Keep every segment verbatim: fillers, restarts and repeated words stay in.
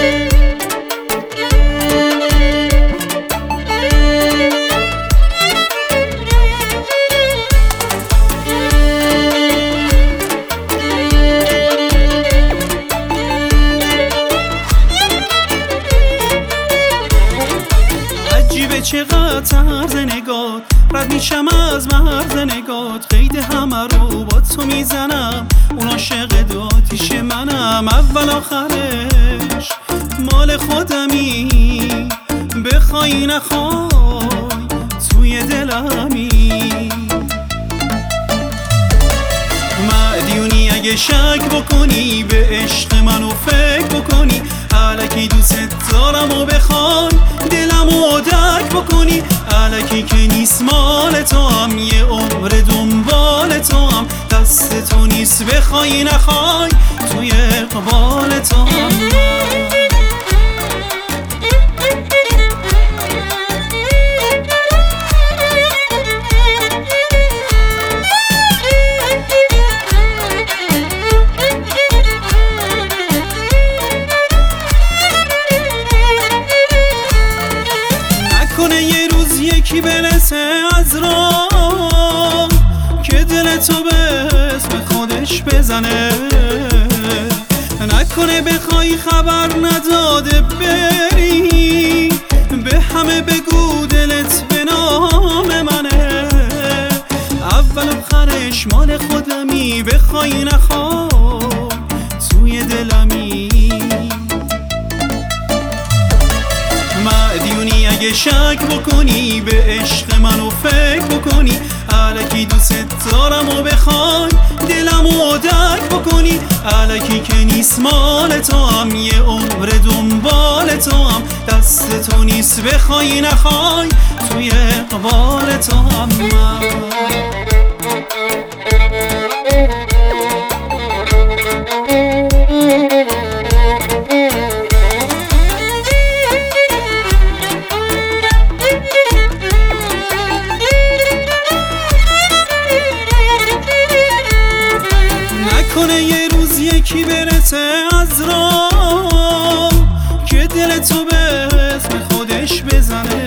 چقدر طرز نگات رد میشم از مرز نگات، قید همه رو با تو میزنم، اون عاشق دو آتیش منم، اول آخرش مال خودمی، بخوای نخوای توی دلمی. مدیونی اگه شک بکنی به عشق منو فکر بکنی، الکی دوست دارم و بخوای دلمو درک بکنی، الکی که نیست مال تو هم، یه عمر دنبال تو هم، دست تو نیست بخوای نخوای توی اقبال تو هم. یه روز یکی برسه از راه که دل تو به اسم خودش بزنه، نکنه بخوای خبر نداده بری، به همه بگو دلت به نام منه، اول آخرش مال خودمی، بخوای نخوای توی دلمی. مدیونی اگه شک بکنی به عشق منو فکر بکنی، الکی دوست دارم و بخوای دلمو درک بکنی، الکی که نیست مال تو هم، یه عمر دنبال تو هم، دست تو نیست بخوای نخوای توی اقبال تو هم. نکنه یه روز یکی برسه از راه که دل تو به اسم خودش بزنه،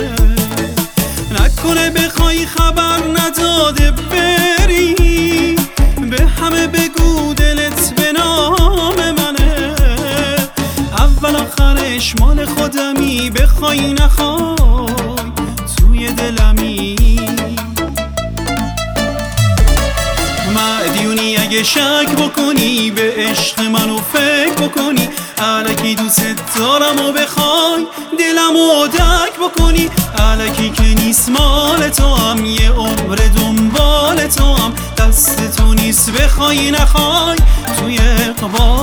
نکنه بخوای خبر نداده بری، به همه بگو دلت به نام منه، اول آخرش مال خودمی، بخوای نخوای توی دلمی. مدیونی اگه شک بکنی به عشق منو فکر بکنی، الکی دوست دارم و بخوای دلمو درک بکنی، الکی که نیست مال تو هم، یه عمر دنبال تو هم، دست تو نیست بخوای نخوای توی اقبال